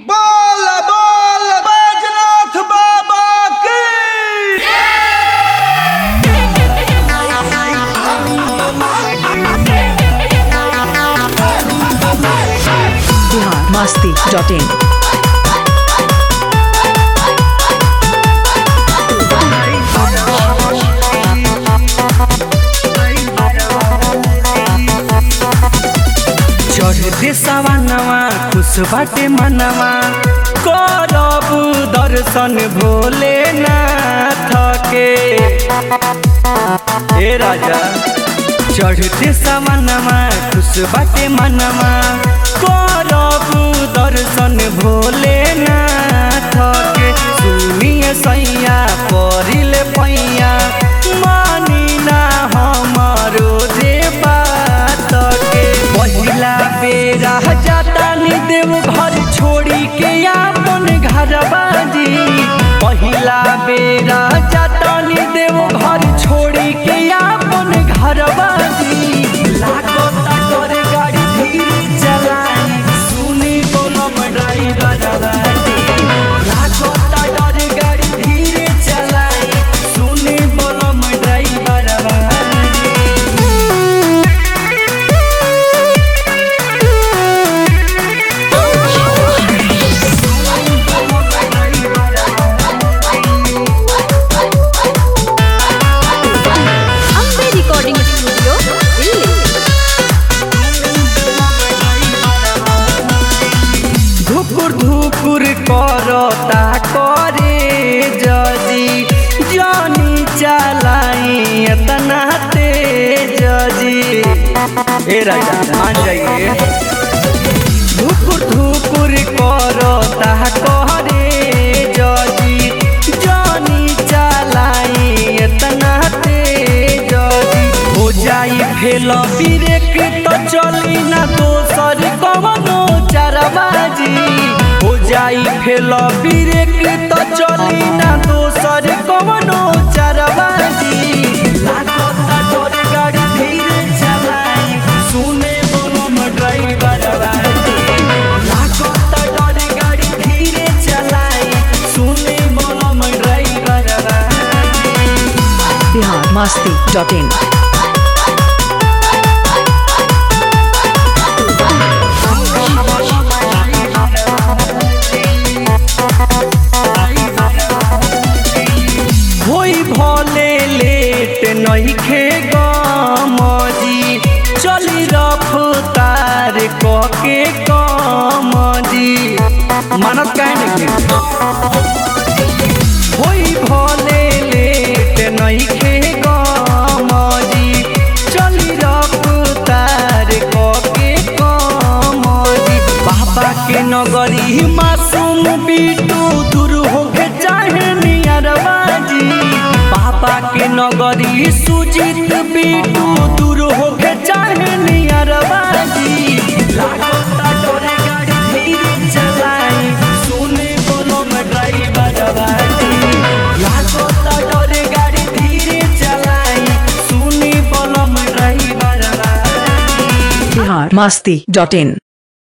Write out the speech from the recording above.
बोल बोल बैजनाथ बाबा की। biharmasti.in चढ़ते सवानवा खुश बाटे मनवा करब दर्शन भोलेनाथ के। हे राजा चढ़ते सवानवा खुश बाटे मनवा करब दर्शन भोलेनाथ के। सुनिए सैया परिले पैया मानी ना हमारो जे बात के। पहिला बेरा जातानी देव घर छोड़ी के अपन घर बाजी। पहिला बेरा जातानी देव घर छोड़ी के अपन घर बाजी। लागता तोरे गाड़ी धीरे चलाई सुनी बोलम ड्राइवर बाजी। लागता तोरे गाड़ी धीरे चलाई सुनी बोलम ड्राइवर बाजी। Ambe Recording Studio, Delhi. धुकुर धुकुर करता करे जजी जानी चलाई इतना तेज जी। ए राजा मान जाइए। धुकुर धुकुर करता करे जजी जानी चलाई इतना तेज जी। हो जाई फेल ब्रेक तो चली ना दोसर कवनो चारबाजी। हो जाई फेल ब्रेक तो चली ना दोसर कवनो चारबाजी। लागता तोरे गाड़ी धीरे चलाई सुने बोलम ड्राइवर बाजी। लागता तोरे गाड़ी धीरे चलाई सुने बोलम ड्राइवर बाजी। biharmasti.in होई भले लेट नइखे गमजी। चली रफ्तार कके कमजी। मानत काहे नहीं होई भले लेट नइखे गमजी। चली रफ्तार कके कमजी। बाबा के नगरी मासूम बिटू दूर होके चाहे नियरबाजी। बाबा के नगरी सुजीत बिटू दूर होके चाहे नियरबाजी। लागता तोरे गाड़ी धीरे चलाई सुने बोलम ड्राइवर बाजी। लागता तोरे गाड़ी धीरे चलाई सुने बोलम ड्राइवर बाजी। biharmasti.in